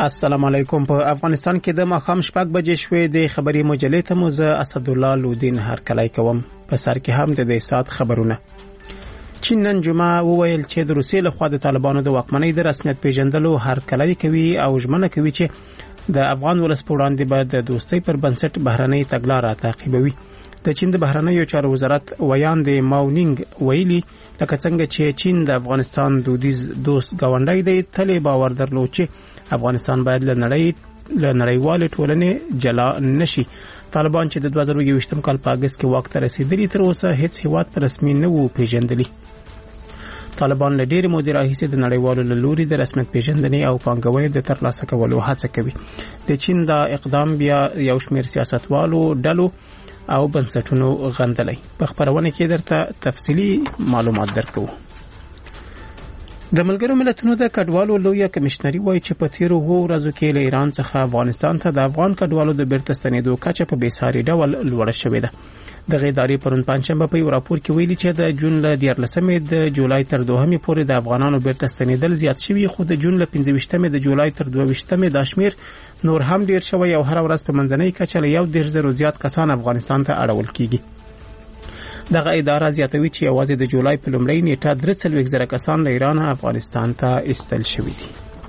السلام علیکم. په افغانستان کې د ماښام 6 بجې شوې د خبري مجلې ته مو زه اسدالله لودین هرکلی کوم. په سر کې هم د دې سات خبرونه. چین نن جمعه وویل چې د روسیې لخوا د طالبانو د واکمنۍ د رسمیت پیژندلو هرکلی کوي او ژمنه کوي چې د افغان ولس په وړاندې به د دوستۍ پر بنسټ بهرنۍ تګلاره تعقیبوي. د چین د بهرنیو چارو وزارت ویاند ماونینګ ویلي لکه څنګه چې چین د افغانستان دودیز دوست گاونډی دی، تل باور درلود چې افغانستان باید له نړیوالې ټولنې جلا نشي. طالبان چې د 2021 کال په اگست کې واک ته رسیدلي، تر اوسه هیڅ هیواد په رسمي نه وو پیژندلي. طالبان له ډېرې مودې راهیسې د نړیوالو له لوري د رسمیت پیژندنې او پانګونې د ترلاسه کولو هڅه کوي. د چین دا اقدام بیا یو شمېر سیاستوالو ډلو او بنسټونو غندلی. په خبرونه کې درته تفصیلی معلومات درکو. د ملګرو ملتونو د کډوالو لویه کمشنري وایي چې په تیرو ورځو کې له ایران څخه افغانستان ته د افغان کډوالو د بیرته ستنېدو کچه په بېساري ډول لوړه شوې ده. دغه ادارې پرون پنځشنبه په یو راپور کې ویلي چې د جون له 14مې د جولای تر 2مې پورې د افغانانو بیرته ستنېدل زیات شوي، خو د جون له 15مې د جولای تر 22مې دا شمیر نور هم ډیر شوی او هر ورځ په منځنۍ کچه له 1.0 زیات کسان افغانستان ته اړول کیږي. دغه اداره زیاتوي چې یوازې د جولای په لومړۍ نیټه 43,000 کسان له ایران افغانستان ته ایستل شوي دي.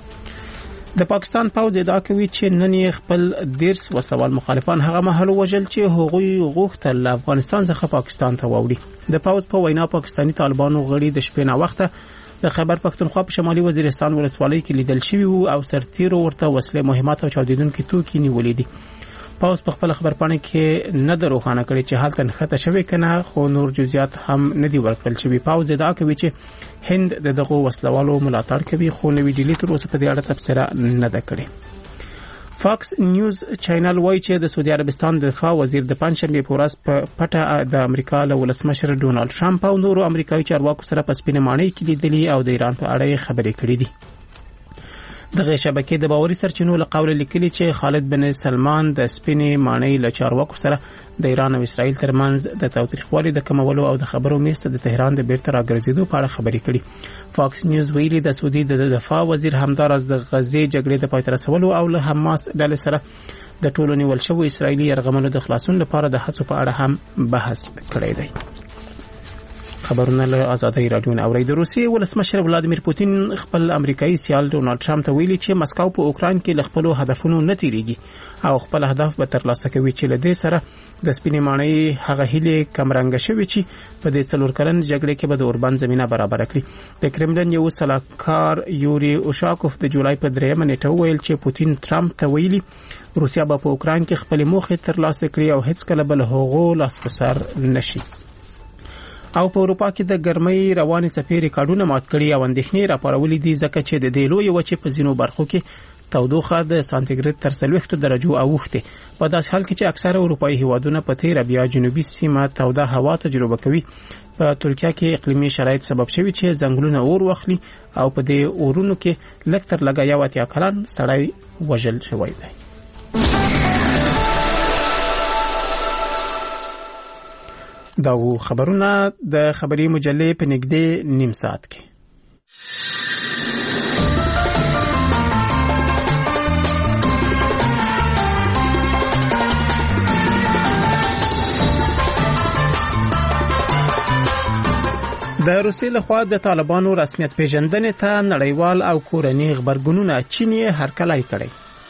د پاکستان پوځ ادعا کوي چې نن یې خپل 10 وسلوال مخالفان هغه مهال وژل چې هغوی غوښتل له افغانستان څخه پاکستان ته واوړي. د پوځ په وینا پاکستاني طالبانو غړي د شپې نه وخته د خیبر پختونخوا په شمالي وزیرستان ولسوالۍ کې لیدل شوي وو او سرتیرو ورته وسلې، مهمات او چاودیدونکي توکي نیولې دي. پوځ په خپل خبرپاڼه کې نه دروخانه کړي چې حالت نښته شوی کنه، خو نور جزئیات هم نه دی ورکړل شوی. پوځ ادعا کوي چې هند دغه وسلوالو ملاتړ کوي، خو نوې ډیلی تر اوسه په دې اړه تبصره نه ده کړې. فاکس نیوز چینل وایي چې د سعودي عربستان د دفاع وزیر د پنځشنبه په ورځ په پټه د امریکا له ولسمشر ډونالد ټرمپ او نورو امریکایي چارواکو سره په سپینه ماڼۍ کې لیدلي او د ایران په اړه خبرې کړې دي. دغه شبکې د باوري سرچینو له قوله لیکلي چې خالد بن سلمان د سپینې ماڼۍ له چارواکو سره د ایران او اسرائیل ترمنځ د تاوتریخوالي د کمولو او د خبرو میسته د تهران د بیرته راګرځېدو په اړه خبرې کړي. فاکس نیوز ویلي د سعودي د دفاع وزیر همدارس د غزې جګړې د پای ته رسولو او له حماس ډلې سره د ټولو نیول شوو اسرائیلي یرغملو د خلاصون لپاره د هڅو په اړه هم بحث کړی دی. خبرونه له آزادۍ رادیو نه اوري. د روسیې ولسمشر ولادیمیر پوتین خپل امریکایي سیال ډونالد ټرمپ ته ویلي چې مسکو په اوکراین کې له خپل هدفونو نه تیریږي او خپل هدف به ترلاسه کوي چې له دې سره د سپینې ماڼۍ هغه هیلې کمرنګ شوي چې په دې 4 کلن جګړې کې به د اوربان زمينه برابر کړي. د کرملن یو سلاکار یوري اوشاکوف د جولای په 3مه نیټه ویل چې پوتین ټرمپ ته ویلي روسیا به په اوکراین کې خپل موخې ترلاسه کړي او هیڅ کله به له هغو لاس په سر نشي. او په اروپا کې د ګرمۍ رواني څپې ریکارډونه مات کړي او اندېښنې راپارولې دي ځکه چې د دې لوی وچې په ځینو برخو کې تودوخه د سانتیګریډ تر 40 درجو اوښته. په داسې حال کې چې اکثره اروپایي هیوادونه په تیر بیا جنوبي سیمه توده هوا تجربه کوي. په ترکیه کې اقلیمي شرایط سبب شوي چې ځنګلونه اور واخلي او په دې اورونو کې لږ تر لږه 80 کلن سړی وژل شوی دی. دا و خبرونه د خبري مجلې په نږدې نیم ساعت کې. د روسیې لخوا د طالبانو رسمیت پیژندنې ته نړیوال او کورني خبرګونونه چین یې هرکلی کړی.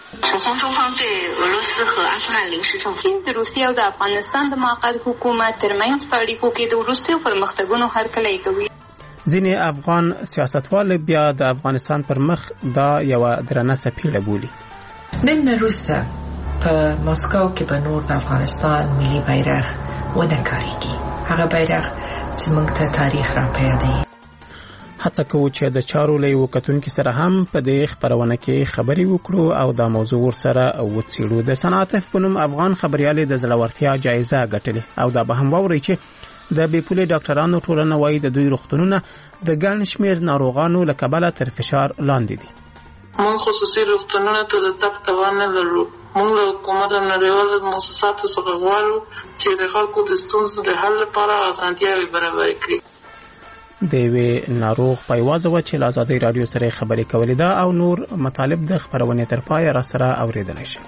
د روسیې او د افغانستان د موقت حکومت ترمنځ په اړیکو کې د وروستیو پرمختګونو هرکلی کوي. ځینې افغان سیاستوال بیا د افغانستان پر مخ دا یو درنه سپیړه بولي. نن وروسته په مسکو کې به نور د افغانستان ملي بیرغ ونه کاریږي. هغه بیرغ چې موږ ته تاریخ را پیادوي. هڅه کوو چې د چارو له وکتونکو سره هم په دې خبرونه کې خبري وکړو او دا موضوع ورسره وڅېړو. د صنعت په نوم افغان خبريالي د زړورتیا جایزه ګټلې او دا به هم ووري چې د بیپولې ډاکټرانو ټولنه وايي د دوی روغتونونه د ګڼ شمېر ناروغانو له کبله تر فشار لاندې دي. موږ خصوصي روغتونونو ته د تګ توان نه لرو. موږ له حکومت او نړیوالو مؤسساتو څخه غواړو چې د خلکو د ستونزو د حل لپاره اسانتیاوې برابر کړي. د وی ناروغ پایواز و چې آزادۍ رادیو سره خبرې کولې ده او نور مطالب د خبرونه تر پای را سره اوریدل شي.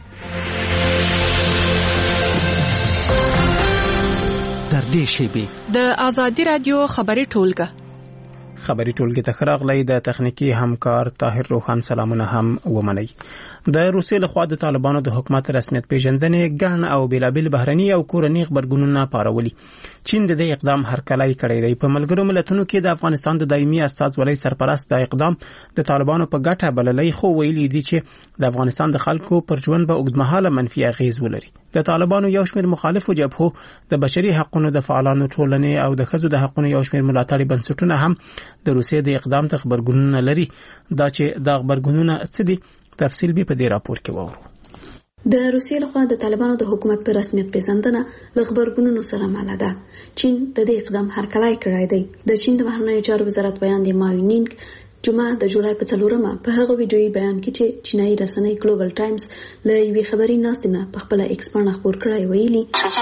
در دې شیبه د آزادۍ رادیو خبري ټولګه خبري ټولګه ته خراغلی د تخنیکی همکار طاهر روحان سلامونه هم ومني. د روسیې لخوا د طالبانو د حکومت رسمیت پیژندنې ګڼ او بیلابل بهرني او کورني خبرګونونه پارولي. چین د دې اقدام هرکلی کړی دی. په ملګرو ملتونو کې د افغانستان د دایمي استازولۍ سرپرست د اقدام د طالبانو په ګټه بللی، خو ویلي دي چې د افغانستان د خلکو پر ژوند به اوږدمهاله منفي اغیز ولري. د طالبانو یو شمېر مخالفو جبهو د بشري حقوقو د فعالانو ټولنې او د ښځو د حقوقو یو شمېر ملاتړي بنسټونه هم د روسیې د اقدام ته خبرګونونه لري. دا چې د خبرګونونه څه دي تفصیل به په دې راپور کې وورو. د روسیې لخوا د طالبانو د حکومت پر رسمیت پیژندنه له خبرګونونو سره مله ده. چین د دې اقدام هرکلی کړی دی. د چین د بهرنیو چارو وزارت بیان دی ماوینینګ جمعه د جولای په 4مه په هغه ویډیويي بیان کې چې چینایي رسنۍ ګلوبل ټایمز له یوې خبري ناستې نه په خپل ایکس باندې خبر کړی ویلي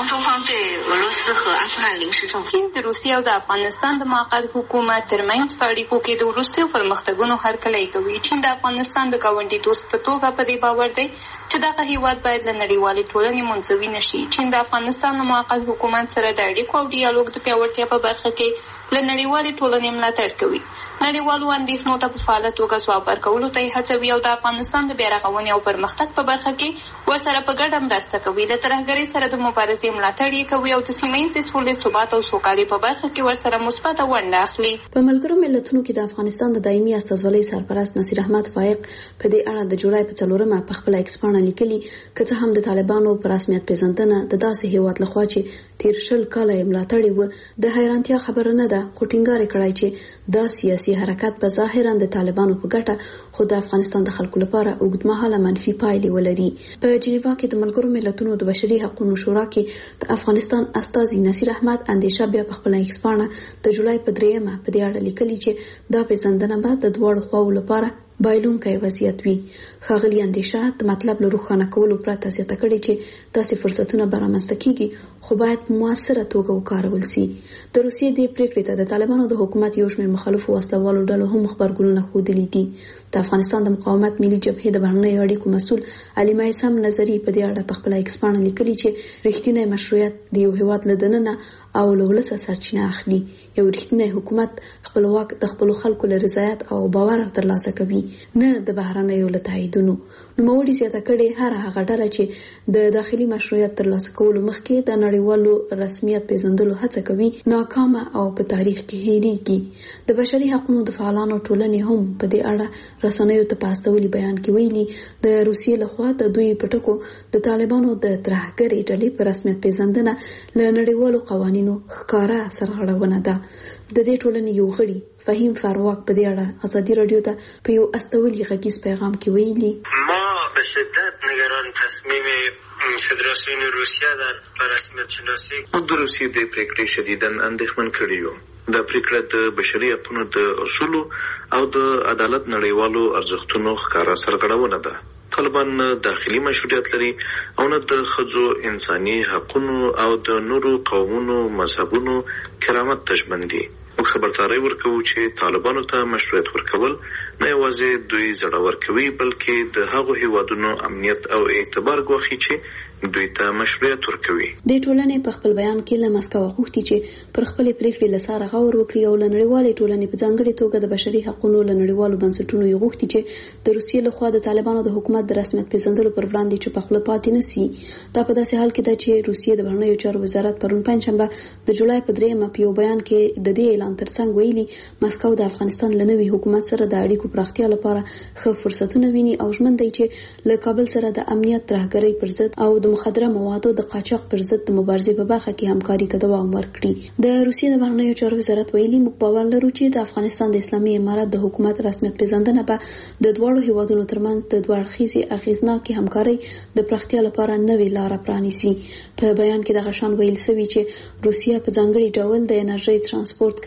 چین د روسیې او د افغانستان د موقت حکومت ترمنځ په اړیکو کې د وروستیو پرمختګونو هرکلی کوي. چین د افغانستان د ګاونډي دوست په توګه په دې باور دی چې دغه هیواد باید له نړیوالې ټولنې منزوي نشي. چین د افغانستان د موقت حکومت سره د اړیکو او ډیالوګ د پیاوړتیا په برخه کې له نړیوالې ټولنې ملاتړ کوي. نړیوالو اندېښنو ته په فعاله توګه ځواب ورکولو ته هڅوي او د افغانستان د بیارغونې او پرمختګ په برخه کې ورسره په ګډه مرسته کوي. د ترهګرۍ سره د مبارزې ملاتړ یې کوي او د سیمه ییزې سولې، ثبات او سوکالۍ په برخه کې ورسره مثبته ونډه اخلي. په ملګرو ملتونو کې د افغانستان د دایمي استازولۍ سرپرست نصیر احمد فائق په دې اړه د جولای په 4مه په خپل ایکس باندې لیکلي که څه هم د طالبانو پر رسمیت پیژندنه د داسې هیواد لخوا چې تیر شل کاله یې ملاتړ و د حیرانتیا خبره نه ده، خو ټینګار کړی چې دا سیاسي حرکت په ظاهرا د طالبانو په ګټه خو د افغانستان د خلکو لپاره اوږدمهاله منفي پایلې ولري. په جنیوا کې د ملګرو ملتونو د بشري حقوقو شورا کې د افغانستان استازي نصیر احمد اندیشه بیا په خپل ایکس باندې د جولای په 3مه په دې اړه لیکلي چې دا پیژندنه به د دوړو خواو لپاره بایلونکی وضعیت وي. ښاغلي اندیشه د مطلب له روښانه کولو پرته زیاته کړې چې داسې فرصتونه به رامنځته کیږي خو باید په موثره توګه وکارول سي. د روسیې دې پریکړې ته د طالبانو د حکومت یو شمېر مخالفو وسلوالو ډلو هم خبرګونونه ښودلي دي. د افغانستان د مقاومت ملي جبهې د بهرنیو اړیکو مسؤل علي مایسم نظری په دې اړه په خپل ایکس باندې لیکلي چې رښتینی مشروعیت د یو هیواد له دننه او له ولسه سرچینه اخلي. یو رښتینی حکومت خپلواک د خپل خلکو له رضایت او باور ترلاسه کوي، نه د بهرنیو له تاییدونو. نوموړي زیاته کړې هر هغه ډله چې د داخلي مشروعیت ترلاسه کولو مخکې د نړیوالو رسمیت پیژندلو هڅه کوي ناکامه او په تاریخ کې هېریږي. د بشري حقوقو د فعالانو ټولنې هم په دې اړه رسنیو ته په استولي بیان کې ویلي د روسیې لخوا د دوی پټکو د طالبانو د ترهګرۍ ډلې په رسمیت پیژندنه له نړیوالو قوانینو ښکاره سرغړونه ده. د دې ټولنې یو غړي فهیم فارواک په دې اړه آزادي رادیو ته په یو استولي غږیز پیغام کې ویلي ما به شدت نگران تصمیم فدراسیون روسیه در رسمیت شناسی د روسیې د پریکړې شدیداً اندېښمن کړي یو. دا پریکړه د بشري حقوقو د اصولو او د عدالت نړیوالو ارزښتونو ښکاره سرغړونه ده. طالبان داخلي مشروعیت لري او نه د ښځو انساني حقوقو او د نورو قومونو مذهبونو کرامت ته ژمن دي. موږ خبرداری ورکوو چې طالبانو ته مشروعیت ورکول نه یوازې دوی زړور کوي بلکې د هغو هیوادونو امنیت او اعتبار ګواښي چې دوی ته مشروعیت ورکوي. د ټولنې په خپل بیان کې له مسکو غوښتي چې پر خپل پریکړې لساره غور وکړي او لنړیوالې ټولنې په ځانګړي توګه د بشري حقوقو لنړیوالو بنسټونو یې غوښتي چې د روسیې لخوا د طالبانو د حکومت د رسمیت پیژندلو پر وړاندې چې په خپل پاتې نسی. دا په داسې حال کې ده چې روسیې د بهرنیو چارو وزارت پرون پنځشنبه د جولای په 3مه په یو بیان کې د دې اعلان ترڅنګ ویلي مسکو د افغانستان له نوي حکومت سره د اړیکو پراختیا لپاره ښه فرصتونه ویني او ژمن دی چې له کابل سره د امنیت ترهګرۍ پر ضد او د مخدره موادو د قاچاق پر ضد د مبارزې په برخه کې همکاري ته دوام ورکړي. د روسیې د بهرنیو چارو وزارت ویلي موږ باور لرو چې د افغانستان د اسلامي امارت د حکومت رسمیت پیژندنه به د دواړو هیوادونو ترمنځ د دوه اړخیزې اغیزناکې همکارۍ د پراختیا لپاره نوې لاره پرانیسي. په بیان کې د غشان ویل سوي چې روسیه په ځانګړي ډول د انرژي ترانسپورت،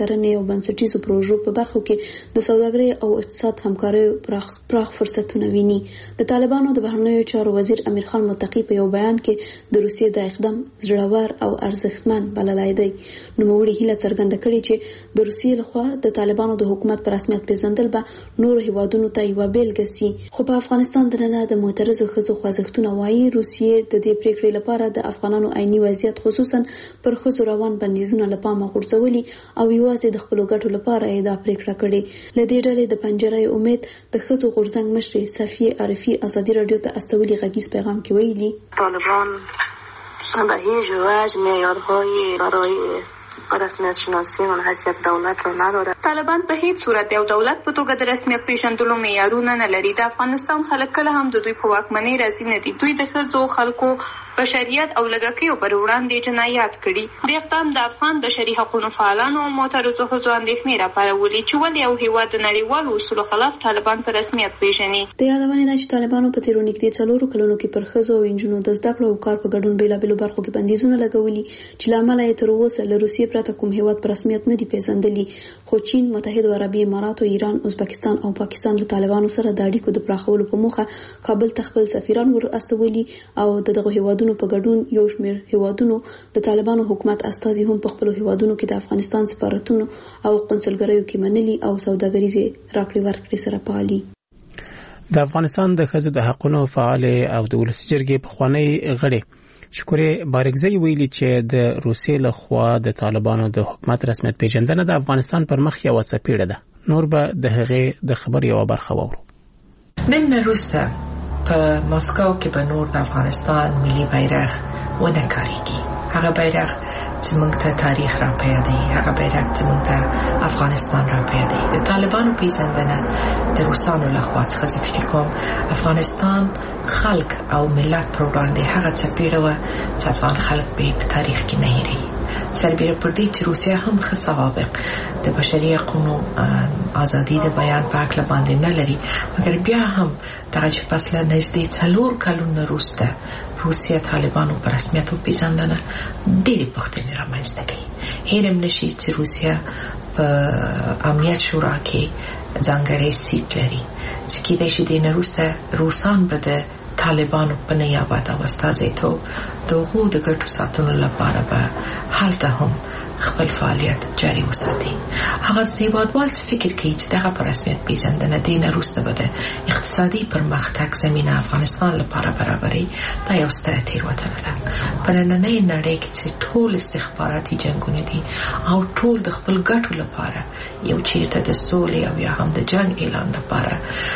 کرنې او بنسټیزو پروژو په برخو کې د سوداګرۍ او اقتصاد همکارۍ پراخ فرصتونه ویني. د طالبانو د بهرنیو چارو وزیر امیر خان متقی په یو بیان کې د روسیې د اقدام زړور او ارزښتمن بللی دی. نوموړي هیله څرګنده کړې چې د روسیې لخوا د طالبانو د حکومت په رسمیت پیژندل به نور هیوادونو ته یوه بیلګه سي. خو په افغانستان دننه د معترضو ښځو خوځښتونه وایي روسیې د دې پریکړې لپاره د افغانانو عیني وضعیت خصوصا پر ښځو روان بندیزونه له پامه غورځولي او یوازې د خپلو ګټو لپاره یې دا پریکړه کړې. له دې ډلې د پنجرې امید د ښځو غورځنګ مشرې صفیه عارفي ازادي رادیو ته استولي غږیز پیغام کې ویلي طالبان به هیچ وجه معیارهای برای رسمیت شناسی و حیثیت دولت رو نداره. طالبان په هیڅ صورت یو دولت په توګه د رسمیت پیژندلو معیارونه نه لري. د افغانستان خلک کله هم د دوی په واکمنۍ راضي نه دي. دوی د ښځو خلکو بشریت او لږکیو پر وړاندې جنایات کړي. د اقدام د افغان بشري حقوقو فعالانو او معترضو ښځو اندېښنې راپارولې چې ولې یو هیواد د نړیوالو اصولو خلاف طالبان په رسمیت پیژني. د یادونې ده چې طالبانو په تیرو نږدې 4 کلونو کې پر ښځو او نجونو د زده کړو او کار په ګډون بیلابېلو برخو کې بندیزونه لګولي چې له امله یې تر اوسه له روسیې پرته کوم هیواد په رسمیت نه دی پیژندلی. خو چین، متحده عربي امارات، ایران، ازبکستان او پاکستان له طالبانو سره د اړیکو د پراخولو په موخه کابل ته خپل سفیران ور استولي او دغه هیوادونو په ګډون یو شمېر هیوادونو د طالبانو حکومت استازي هم په خپل هیوادونو کې د افغانستان سفارتونو او قونسلګریو کې منلي او سوداګریزي راکړې ورکړې سره پالي. د افغانستان د ښځو د حقوقو فعال او د ولسي جرګې پخوانی غړي شکورې بارګزی ویلي چې د روسیې لخوا د طالبانو د حکومت رسمیت پیژندنه د افغانستان پر مخ یو څپیړه ده. نور به د هغې د خبر یو برخه وورو. نن وروسته په مسکو کې به نور د افغانستان ملي بیرغ ونه کاریږي. هغه بیرغ چې موږ ته تاریخ را پیادوي، هغه بیرغ چې موږ ته افغانستان را پیادوي. د طالبانو پیژندنه د روسانو لخوا څخه فکر کوم افغانستان خلک او ملت پر باندې هغه څپیړه و چې افغان خلک به په تاریخ کې نه هېري. سربیره پر دې چې روسیا هم ښه سوابق د بشري حقوقو ازادي د بیان په حق باندې نه لري، مګر بیا هم دغه چې پس له نږدې 4 کلونو وروسته روسیا طالبانو په رسمیت پیژندنه ډېرې پوښتنې رامنځته کړي. هیرم نشي چې روسیا په امنیت شورا کې ځانګړی سیټ لري چې کېدای شي د وروسته روسان به د طالبانو په نیابت او استازیتوب دغه د ګټو ساتلو لپاره به هلته هم خپل فعالیت جاری وساتي. هغه هیوادوال فکر کوي چې دغه په رسمیت پیژندنه دین وروسته به د اقتصادي پرمختګ زمينه افغانستان لپاره برابري دا یو ستراتیژي وته ده. په نننۍ نړۍ کې چې ټول استخباراتي جنگونه دي او ټول د خپل ګټو لپاره یو چیرته د سولې او یا هم د جنگ اعلان لپاره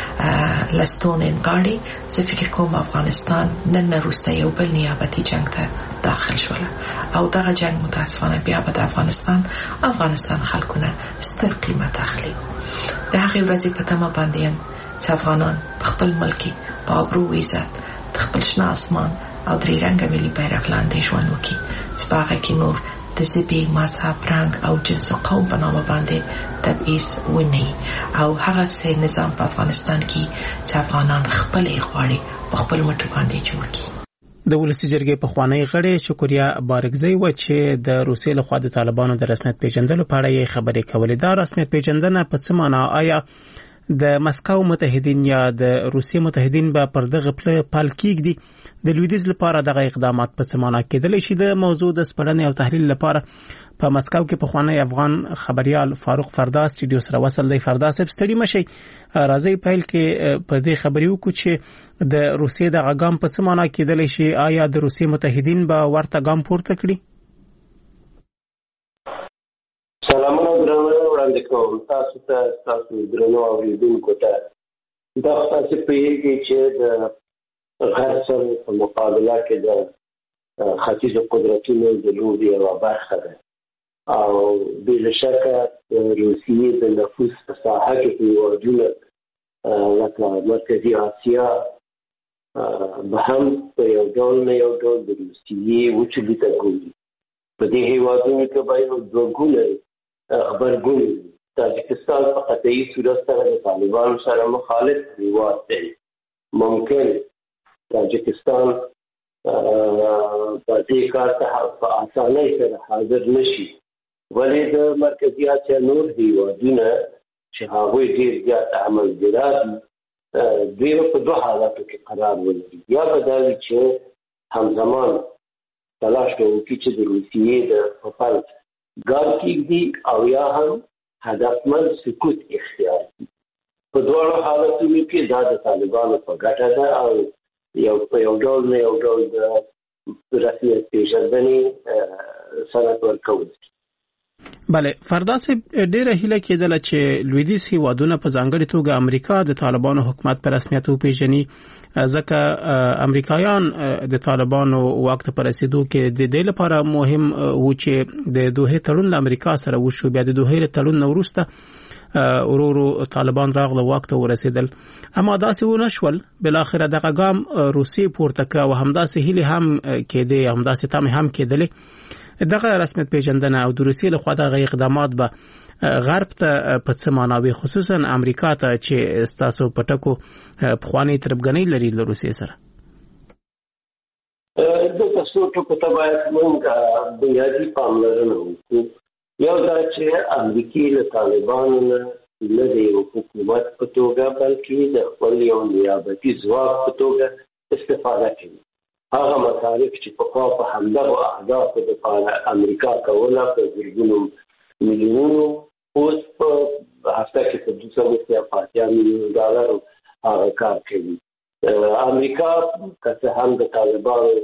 لستونن غاړي، زه فکر کوم افغانستان نن وروسته یو بل نیابتي جنگ ته داخل شول او دغه جنگ متاسفانه بیا به افغانستان خلکونه ستر قیمت اخلي. د هغې ورځې په تمه باندې چې افغانان په خپل ملک په ابرو و عزت د خپل شنه اسمان او درې رنګه ملي بیرغ لاندې ژوند وکړي چې په هغه کې نور د ژبې، مذهب، رنګ او جنس او قوم په نامه باندې تبعیض ونه او هغه څه نظام په افغانستان کې چې افغانان خپلې غواړي په خپل مټو باندې جوړ کړي. د ولسي جرګې پخوانی غړي شکوریا بارګزی و چې د روسیې لخوا د طالبانو د رسمیت پیژندلو په اړه یې خبرې کولې. دا رسمیت پیژندنه په څه معنا؟ آیا د مسکو متحدین یا د روسیې متحدین به پر دغه پل کېږدي؟ د لویدیځ لپاره دغه اقدامات په څه معنا کېدلی شي؟ د موضوع د سپړنې او تحلیل لپاره په مسکو کې پخوانی افغان خبريال فاروق فردا سټډیو سره وصل دی. فردا صاحب ستړي مشي، راځي پیل کې په دې خبرې وکړو چې د روسیې د غام په څه معنا کېدلی شي؟ آیا د روسیې متحدین به ورته ګام پورته کړي؟ سلامونه درنو وړاندې کوم تاسو ته، تاسو درنو اوریدونکو ته. دا تاسو په یوه کې چې د غرب سره په مقابله کې د ختیځ قدرتونو د لوبي یوه برخه ده او بلا شکه روسیې د نفوذ په ساحه کې هیوادونه لکه مرکزي اسیا به هم په یو ډول نه یو ډول د روسیې وچلي ته ګوري. په دې هیوادونو کې به یو دوه غبرګون تاجکستان په قطعي صورت سره د طالبانو سره مخالف هیواد دی. ممکن تاجکستان په دې کار ته په اسانۍ سره حاضر نشي ولې د مرکزي اسیا نور هیوادونه چې هغوی ډېر زیات عملګرا دي دوی په دوه حالاتو کې قرار ولري. یا به دا وي چې همزمان تلاش وکړي چې د روسیې د فرد ګام کېږدي او یا هم هدفمند سکوت اختیار کړي. په دواړو حالتونو کې دا د طالبانو په ګټه ده او یو ډول نه یو ډول د رسمیت پیژندنې سند ورکول. بله، فردا صاحب ډیره هیله کېدله چې لویدیځ هیوادونه په ځانګړې توګه امریکا د طالبانو حکومت په رسمیت وپیژني، ځکه امریکایان د طالبانو واک ته رسیدو کې د دې لپاره مهم و چې د دوحې تړون له امریکا سره وشو. بیا د دوحې تړون وروسته ورورو طالبان راغله واک ته ورسېدل، اما داسې ونه شول. بل اخر دغه ګام روسي پورته کړ او همداسې هیله هم کېده، همداسې تم هم کېدلې. دغه رسمیت پیژندنه او د روسیې له خوا دغه اقدامات به غرب ته په څه معنوي، خصوصا امریکا ته چې ستاسو پټکو پخوانی تربګنۍ لري له روسیې سره؟ د تاسو ټکو ته باید موږ بنیادي پاملرنه وکړو. یو دا چې امریکا له طالبانو نه د یو حکومت په توګه بلکې د خپل یو نیابتي ځواک په توګه استفاده کوي. هغه مصارف چې په همدغه اهدافو لپاره امریکا کوله په زرګونو میلیونونو، اوس په هفته کې په 250 میلیون ډالرو هغه کار کوي. امریکا که هم د طالبانو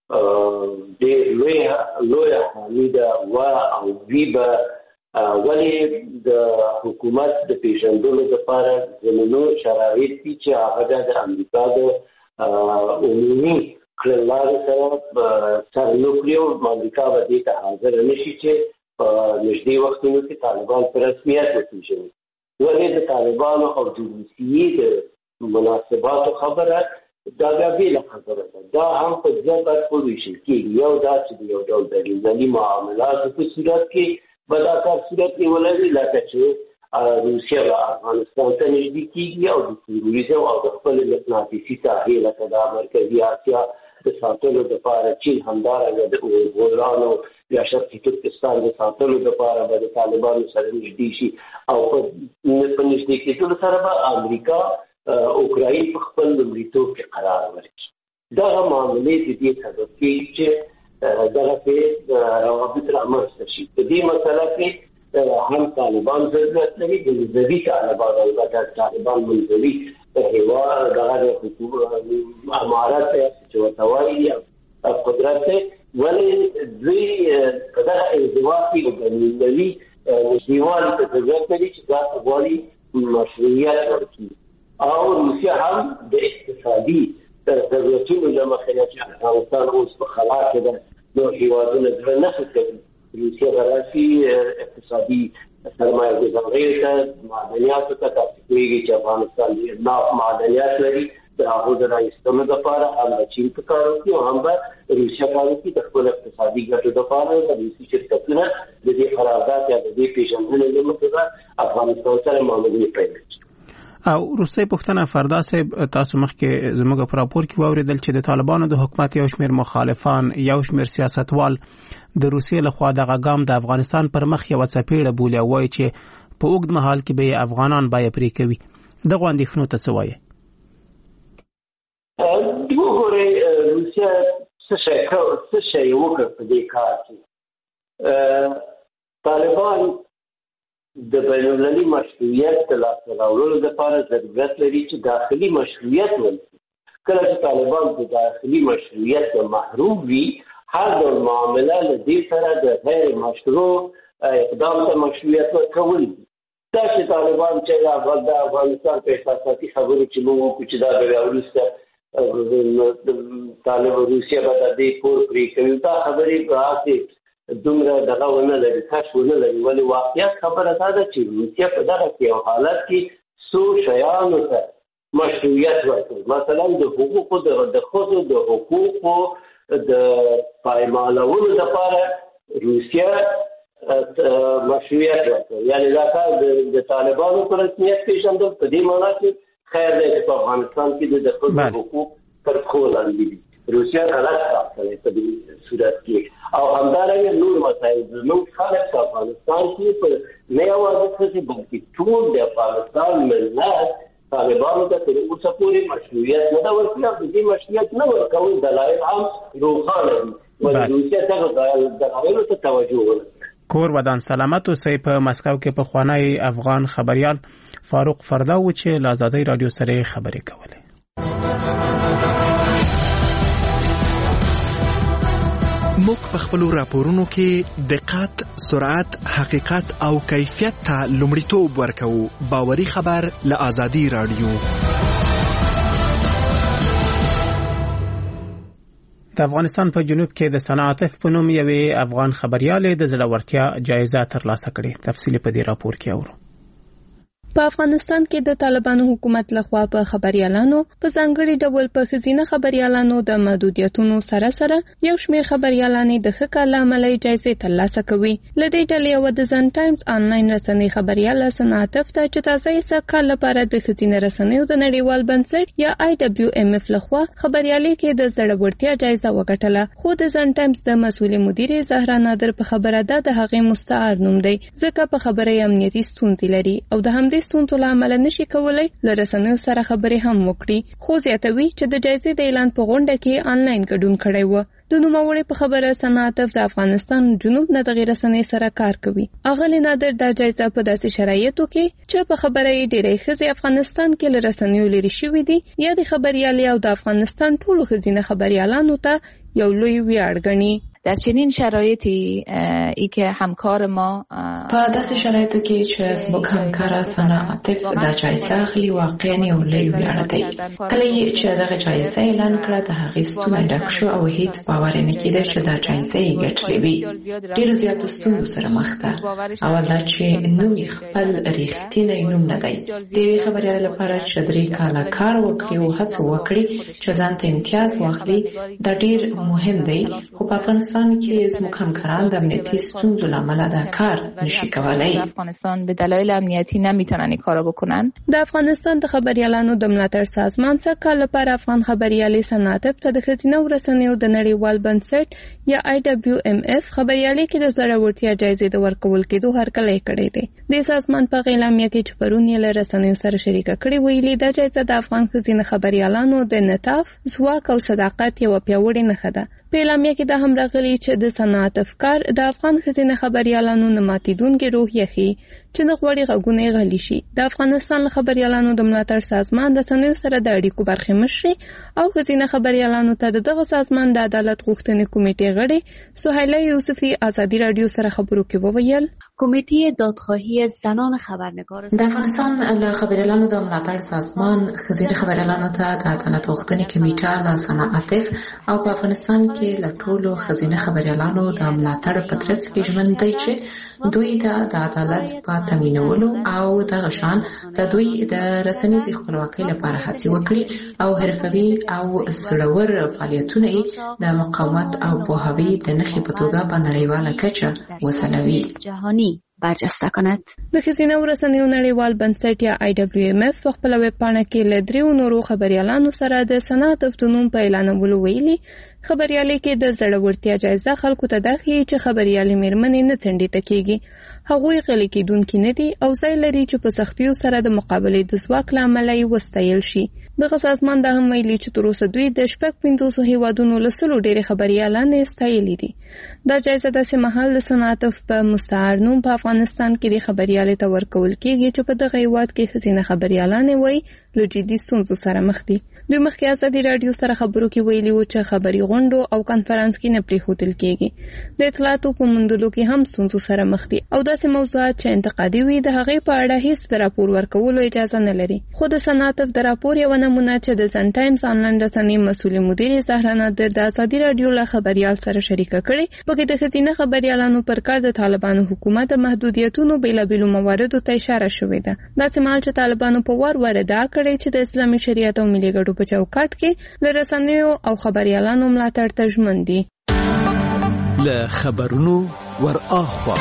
ډېر لویه حامي ده او وی به ولې د حکومت د پیژندلو لپاره زمینو شرایط دي چې هغه د امریکا د عمومي کړنلارو سره نوکړي او امریکا به دې ته حاضر نشي چې په نږدې وختونو کې طالبان په رسمیت وپېژني. ولې د طالبانو او د روسیې د مناسباتو خبره دا بېله خبره ده. دا هم په دوه برخو ویشل کېږي. یو دا چې د یو ډول بینالمللي معاملاتو په صورت کې به دا کار صورت نیولی لکه چې روسیه به افغانستان ته نږدې کېږي او د تروریزم او د خپلې مقناطیسي ساحې لکه د مرکزي اسیا د ساتلو لپاره چین همدارنګه د اوغورانو یا شرقي ترکستان د ساتلو لپاره به د طالبانو سره نږدې شي او په نږدې کېدلو سره به امریکا اوکراین په خپل لومړیتوب کې قرار ورکړي. دغه معاملې د دې سبب کېږي چې دغسې روابط رامنځته شي. په دې مسله کې هم طالبان ضرورت لري، د منځوي طالبان، البته طالبان منځوي هېواد دغه امارت چې ورته وایي قدرت دی، ولې دوی په دغه انزوا کې د بینالمللي نږدېوالي ته ضرورت لري چې دا غواړي مشروعیت ورکړي. او روسیه هم د اقتصادي ضرورتونو له مخې چې افغانستان اوس په خلا کې ده، نو هېوادونه زړه نه ښه کوي. روسیه به راشي اقتصادي سرمایه ګزارۍ ته، معدنیاتو ته. تاسو پوهېږئ چې افغانستان ډېر ناف معدنیات لري، د هغو د رایستلو لپاره هم به چین په کار وکړي او هم به روسیه کار وکړي د خپل اقتصادي ګټو لپاره. د روسي شرکتونه د دې قرارداد یا د دې پېژندنې له مخې به افغانستان سره معاملې پیل کړي. او روسي پښتنه فردا صاحب تاسو مخکې زموږ په راپور کې واوریدل چې د طالبانو د حکومت یو شمېر مخالفان، یو شمېر سیاستوال د روسي لخوا دغه ګام د افغانستان پر مخ یو څپېړه بولي او وایي چې په اوږد مهال کې به افغانان بیا پرې کوي. دغه اندېښنو ته څه وایي؟ وګورئ روسیه څه شی وکړ په دې کار کې. طالبان د بینالمللي مشروعیت د لاسته راوړلو لپاره ضرورت لري چې داخلي مشروعیت ولري. کله چې طالبان د داخلي مشروعیت محروم وي، هر ډول معامله له دې سره د غیر مشروع اقدام ته مشروعیت ورکول دي. دا چې طالبان چې د افغانستان په احساساتي خبرو چې موږ وکړو چې دا بیا وروسته طالب روسیه به د دې پور پرې کوي، دا خبرې به هسې دومره دغه ونه لري، کش ونه لري. ولې واقعیت خبره دا ده چې روسیه په دغه یو حالت کې څو شیانو ته مشروعیت ورکوي. مثلا د حقوقو د ښځو د حقوقو د پایمالولو لپاره روسیه مشروعیت ورکوي. یعنې دا کار د طالبانو په رسمیت پېژندل په دې معنا کې خیر دی چې په افغانستان کې د ښځو حقوق تر پښو لاندې دي. روسیا غلط ساختلی په دې صورت کې او همدارنګه نور مسایل زموږ خلک په افغانستان کې په نه یوازې څه بلکې ټول د افغانستان ملت طالبانو ته تر اوسه پورې مشروعیت نه ده ورکړی او د دې مشروعیت نه ورکول دلایل هم روښانه دي ولې روسیا څنګه دلایلو ته توجه ونه کور ودان سلامت اوسئ. په مسکو کې پخوانی افغان خبريال فاروق فردا و چې له آزادۍ رادیو سره خبرې کولې. موږ په خپل راپورونو کې دقت، سرعت، حقیقت او کیفیت ته لومړیتوب ورکوو. باوري خبر له آزادۍ رادیو. د افغانستان په جنوب کې د صنعت په نوم یوې افغان خبريال د زړورتیا جایزه ترلاسه کړې. تفصیل په دې راپور کې اورو. په افغانستان کې د طالبانو حکومت لخوا په خبريالانو په ځانګړي ډول په خزینه خبريالانو د محدودیتونو سره سره یو شمېر خبريالانې د ښه کار له امله جایزې ترلاسه کوي. له دې ډلې یوه د زن ټایمز آنلاین رسنۍ خبرياله صنعت ته چې تازه یې سږ کال لپاره د خزینه رسنیو د نړیوال بنسټ یا IWMF لخوا خبريالۍ کې د زړورتیا جایزه وګټله. خو د زن ټایمز د مسؤل مدیر زهرا نادر په خبره ده د هغې مستعار نوم دی ځکه په خبره یې امنیتي ستونزې لري او د همدې ستونزو له امله نشي کولای له رسنیو سره خبرې هم وکړي. خو زیاتوي چې د جایزې د اعلان په غونډه کې آنلاین ګډون کړی و. د نوموړي په خبره صنعت د افغانستان جنوب نه د غیر رسنۍ سره کار کوي. اغلی نادر دا جایزه په داسې شرایطو کې چې په خبره یې ډېرې ښځې افغانستان کې له رسنیو لرې شوي دي یا د خبریالۍ او د افغانستان ټولو ښځینه خبریالانو ته یو لوی ویاړ ګڼي. در چنین شرایطی ای که همکار ما په داسې شرایطو کې چې زموږ همکار صنعت د جایزه اخلي واقعا یو لوی ویاړ دی. کله چې دغه جایزه اعلان کړه د هغې ستونی ډک شو او هیڅ باور نه کېده چې دا جایزه یې ګټلې وي. ډېرو زیاتو ستونزو سره مخ ده. اول دا چې نوم یې خپل رښتینی نوم نه دی. د یوې خبریالۍ لپاره چې 3 کاله کار وکړي او هڅه وکړي چې ځان ته امتیاز واخلي دا ډېر مهم دی. خو په افغانستان کې زموږ همکاران د امنیتي ستونزو له امله دا کار نشي کولای. افغانستان به دلایل امنیتی نمیتونن این کارو بکنن. د افغانستان د خبریالانو د ملاتړ سازمان څخه کال لپاره افغان خبریالۍ صنعت ته د ښځینه رسنیو د نړیوال بنسټ یا IWMF خبریالۍ کې د زړورتیا جایزې د ورکول کېدو هرکلی کړی دی. د سازمان په اعلامیه کې چې پرون یې له رسنیو سره شریکه کړې ویلي دا جایزه د افغان ښځینه خبریالانو د انعطاف، ځواک او صداقت یوه پیاوړې نښه ده. په اعلامیه کې دا هم راغلي چې د صنعت افکار د افغان ښځینه خبریالانو نه ماتېدونکې روحیه ښيي چې نه غواړي غږونه یې غلي شي. د افغانستان له خبریالانو د ملاتړ سازمان رسنیو سره د اړیکو برخې مشرې او ښځینه خبریالانو ته دغه سازمان د عدالت غوښتنې کمیټې غړې سهیله یوسفي آزادي رادیو سره خبرو کې وویل کمیته دادخواهی زنان خبرنگار د افغانستان له خبریالانو د ملاتړ سازمان ښځینه خبریالانو ته د عدالت غوښتنې کمیټه له صنعت او په افغانستان کې له ټولو ښځینه خبریالانو د ملاتړ په ترڅ کې ژمن دی چې دوی د عدالت په تامینولو او دغه شان د دوی د رسنیزې خپلواکۍ لپاره هڅې وکړي او حرفوي او زړور فعالیتونه د مقاومت او پوهاوي د نښې په توګه په نړیواله کچه وځلوي. جهانی برجسته کند. د ښځینه رسنیو نړیوال بنسټ یا IWMF په خپل ویب پاڼه کې له 3 نورو خبریالانو سره د صنعت د نوم په اعلانولو ویلي خبریالۍ کې د زړورتیا جایزه خلکو ته دا ښیي چې خبریالۍ میرمنې نه څنډې کېږي. هغوی غلي کېدونکي نه دي او ځای لري چې په سختیو سره د مقابلې د ځواک له امله یې وستایل شي. دغه سازمان دا هم ویلي چې تر اوسه دوی د 55 هیوادونو له 100 ډېرې خبریالانې ستایلې دي. دا جایزه داسې مهال د صنعت په مستعار نوم په افغانستان کې د خبریالۍ ته ورکول کېږي چې په دغه هیواد کې ښځینه خبریالانې وایي له جدي ستونزو سره مخ دي. دوی مخکې ازادي رادیو سره خبرو کې ویلي وو چې خبري غونډو او کانفرنس کې نه پریښودل کېږي. د اطلاعاتو په موندلو کې هم ستونزو سره مخ دي او داسې موضوعات چې انتقادي وي د هغې په اړه هیڅ د راپور ورکولو اجازه نه لري. خو د صنعت د راپور یوه نمونه چې د زن ټایمز آنلاین رسنۍ مسؤل مدیر زهرا نادر د ازادي رادیو له خبریال سره شریکه کړې پکې د ښځینه خبریالانو پر کار د طالبانو حکومت د محدودیتونو بیلابیلو مواردو ته اشاره شوې ده. داسې مهال چې طالبانو په وار ادعا کړې چې د اسلامي شریعت او ملي ګټو په چوکاټ کې له رسنیو او خبریالانو ملاتړ ته ژمن دي. له خبرونو ور اخوا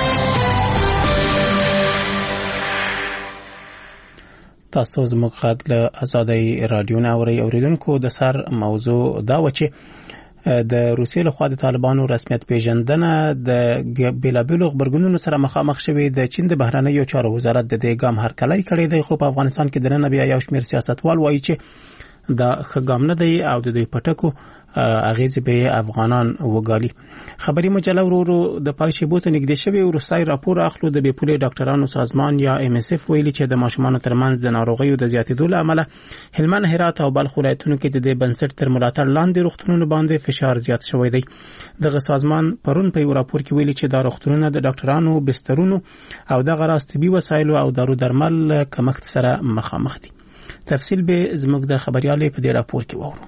تاسو زموږ غږ له آزادۍ رادیو نه اورئ. اوریدونکو د سر موضوع دا و چې د روسیې لخوا د طالبانو رسمیت پیژندنه د بیلابیلو خبرګونونو سره مخامخ شوې. د چین د بهرنیو چارو وزارت د دې ګام هرکلی کړی دی، خو په افغانستان کې د نن بیا یو شمېر سیاستوال وایي چې دا ښه ګام نه دی او د دوی پټکو اغیزې به افغانان وګالي. خبري مجله ورو د پایشبو ته نږدې شوی وروستای راپور اخلو د بیپولي ډاکټرانو سازمان یا MSF ویلي چې د ماشومانو ترمنځ د ناروغیو د زیاتېدو له امله هلمند، هرات او بلخ ولایتونو کې د دې بنسټ تر ملاتړ لاندې روغتونونو باندې فشار زیات شوی دی. دغه سازمان پرون په یو راپور کې ویلي چې دا روغتونونه د ډاکټرانو، بسترونو او د غراس طبي وسایلو او دارو درمل کمښت سره مخامخ دي. تفصیل به زموږ د خبريالې په دې راپور کې وورو.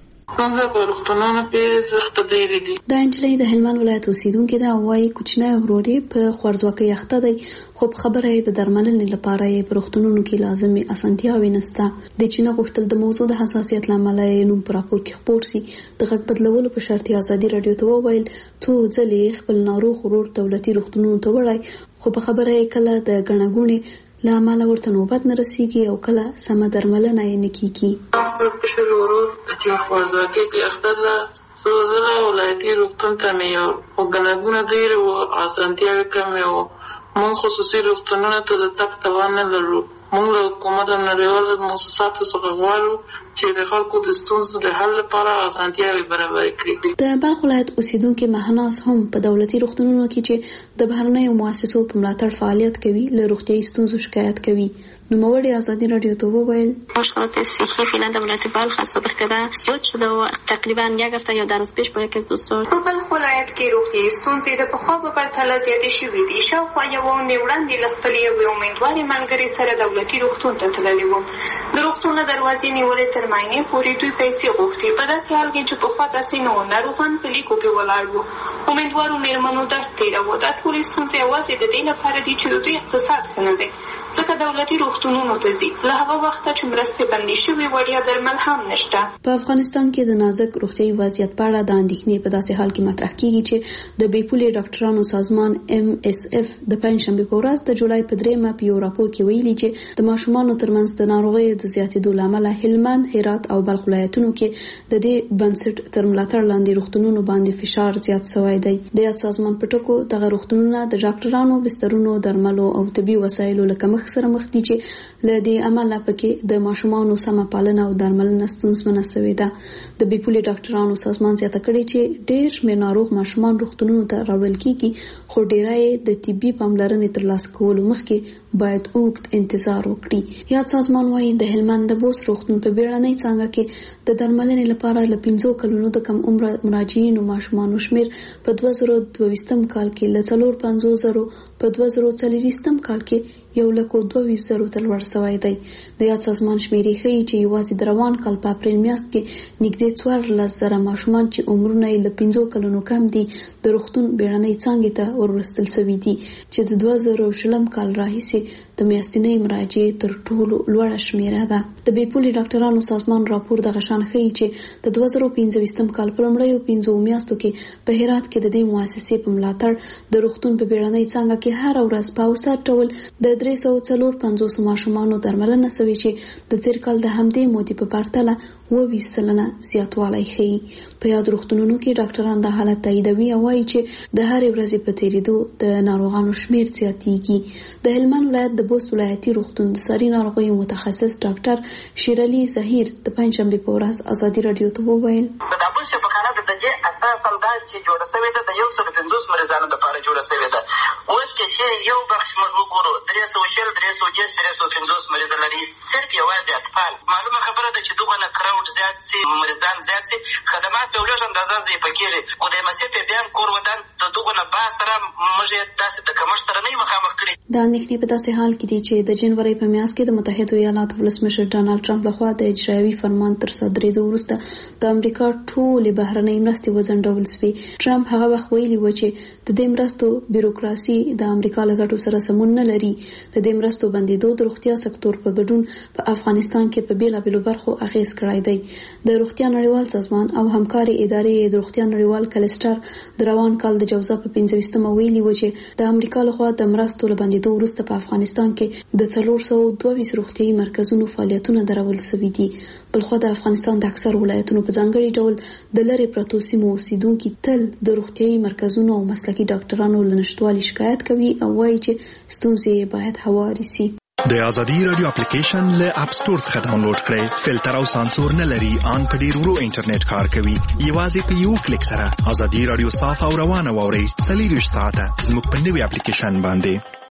دا انجلۍ د هلمند ولایت اوسیدونکې ده، وايي کوچنی وروري په خوارځواکۍ اخته دی، خو خبره یې د درملنې لپاره یې په روغتونونو کې لازمي اسانتیاوې نشته. د چین غوښتل د موضوع د حساسیت لامل یې نوم په راپور کې خپور سي. د غږ بدلولو په شرط ازادي رادیو ته وویل څو ځلې خپل ناروغ ورور دولتي روغتونونو ته وړای، خو په خبره یې کله د ګڼګوڼې له امله ورته نوبت نه رسیږي او کله سمه درملنه یې نه کیږي. کشر ورور چې خوارځواکۍ کې اخته ده، څو ځله ولایتي روغتون ته مې یو خو ګڼګونه ډېرې وو، اسانتیاوې کمې وو. موږ خصوصي روغتونونو ته د تګ توان نه لرو. موږ له حکومت او نړیوالو مؤسساتو څخه غواړو چې د خلکو د ستونزو د حل لپاره اسانتیاوې برابرې کړي. د بلخ ولایت اوسیدونکي مهناز هم په دولتي روغتونونو کې چې د بهرنیو مؤسسو په ملاتړ فعالیت کوي له روغتیايي ستونزو شکایت کوي. نوموړی ازادي رادیو ته وویل مشکلات صحی فعلا در ولایت بلخ از سابق کده زیاد شده و تقریبا یک هفته یا 2 روز پیش با یکی از دوستان په بلخ ولایت کې روغتیايي ستونزې د پخوا په پرتله زیاتې شوې دي. شاوخوا یوه اونۍ وړاندې له خپلې یوې امیندوارې ملګرې سره دولتي روغتون ته تللې وم. د روغتون له دروازې نیولې تر معاینې پورې دوی پیسې غوښتې، په داسې حال کې چې پخوا داسې نه وو. ناروغان په لیکو کې ولاړ وو، امیندوارو مېرمنو درد تېراوه. دا ټولې ستونزې یوازې د دې لپاره دي چې د دوی اقتصاد ښه نه دی، ځکه دولتي روغتونونو ته ځي. له هغه وخته چې مرستې بندې شوې، وړیا درمل هم نشته. په افغانستان کې د نازک روغتیايي وضعیت په اړه د اندېښنې په داسې حال کې مطرح کیږي چې د بیپولي ډاکټرانو سازمان MSF د پنځشنبې په ورځ د جولای په 3 په یو راپور کې ویلي چې د ماشومانو ترمنځ د ناروغیو د زیاتېدو له امله هلمند، هرات او بلخ ولایتونو کې د دې بنسټ تر ملاتړ لاندې روغتونونو باندې فشار زیات شوی دی. د یاد سازمان په ټکو دغه روغتونونه د ډاکټرانو، بسترونو، درملو او طبي وسایلو له کمښت سره مخ دي چې له دې عمله پکې د ماشومانو سمه پالنه او درملنه ستونزمنه شوې ده. د بیپولي ډاکټرانو سازمان زیاته کړې چې ډېر شمېر ناروغ ماشومان روغتونونو ته راوړل کیږي، خو ډېری د طبي پاملرنې ترلاسه کولو مخکې باید اوږد انتظار وکړي. یاد سازمان وايي د هلمند د بوس روغتون په بیړنۍ څانګه کې د درملنې لپاره له 5 کلونو د کم عمره مراجعینو ماشومانو شمېر په 2022 کال کې له 450,000 په 2024 کال کې 1,22,000 ته لوړ شوی دی. د یاد سازمان شمیرې ښیي چې یوازې د روان کال په اپریل میاشت کې نږدې 14,000 ماشومان چې عمرونه یې له 5 کلونو کم دي د روغتون بیړنۍ څانګې ته ورسپارل شوي دي، چې د 2020 کال راهیسې د میاشتنۍ مراجعې تر ټولو لوړه شمیره ده. د بیپولي ډاکټرانو سازمان راپور دغه شان ښیي چې د 2015 کال په لومړیو 5 میاشتو کې په هرات کې د دې مؤسسې په ملاتړ د روغتون په بیړنۍ څانګه کې هر ورځ په اوسط ډول د 354 ماشومانو درملنه شوې چې د تیر کال د همدې مودې په پرتله 20% زیاتوالی ښیي. په یاد روغتونونو کې ډاکټران د حالت تاییدوي او وایي چې د هرې ورځې په تیریدو د ناروغانو شمیر زیاتېږي. د هلمند ولایت د بوس ولایتي روغتون د ساري ناروغیو متخصص ډاکټر شیرعلي ظهیر د پنځشنبې په ورځ ازادي رادیو ته وویل د کابل شفاخانه د دې اساس هم دا چې جوړه شوې ده د 150 مریضانو لپاره جوړه شوې ده. اوس کې چې یو بخش موږ وګورو 350 مریضان لري، صرف یوازې اطفال. معلومه خبره ده چې دغه نه کراوډ زیات سي، مریضان زیات سي، خدمات په لږ اندازه ضعیفه کېږي. خو د MSF بیان کور ودان د دغه نه با سره موږ داسې د کمښت سره نه مخامخ کړي. دا اندېښنې په داسې حال کې دي چې د جنوري په میاشت کې د متحده ایالاتو ولسمشر ډانلډ ټرمپ لخوا د اجرایوي فرمان تر صادرېدو وروسته د امریکا ټولې بهرنۍ مرستې وضع ځنډول شوې. ټرمپ هغه وخت ویلي و چې د دې مرستو بیروکراسي د امریکا له ګټو سره سمون نه لري. د دې مرستو بندیدو د روغتیا سکتور په ګډون په افغانستان کې په بیلابیلو برخو اغیز کړی دی. د روغتیا نړیوال سازمان او همکاري ادارې د روغتیا نړیوال کلستر د روان کال د جوزا په 25مه ویلي و چې د امریکا لخوا د مرستو له بندیدو وروسته په افغانستان کې د 422 روغتیايي مرکزونو فعالیتونه درول شوي دي. بلخو د افغانستان د اکثر ولایتونو په ځانګړي ډول د لرې پرتو سیمو اوسیدونکي تل د روغتیايي مرکزونو او مسلکي ډاکټرانو له نشټوالي شکایت کوي او وایي چې ستونزې باید هواري شي. د ازادي رادیو اپلیکیشن له اپ سٹور څخه ډاونلوډ کړئ. فلټر او سانسور نه لري، ان په ډیر ورو انټرنیټ کار کوي. یوازې په یو کلیک سره ازادي رادیو صاف او روانه واورئ. 24 ساعته زموږ په نوي اپلیکیشن باندې.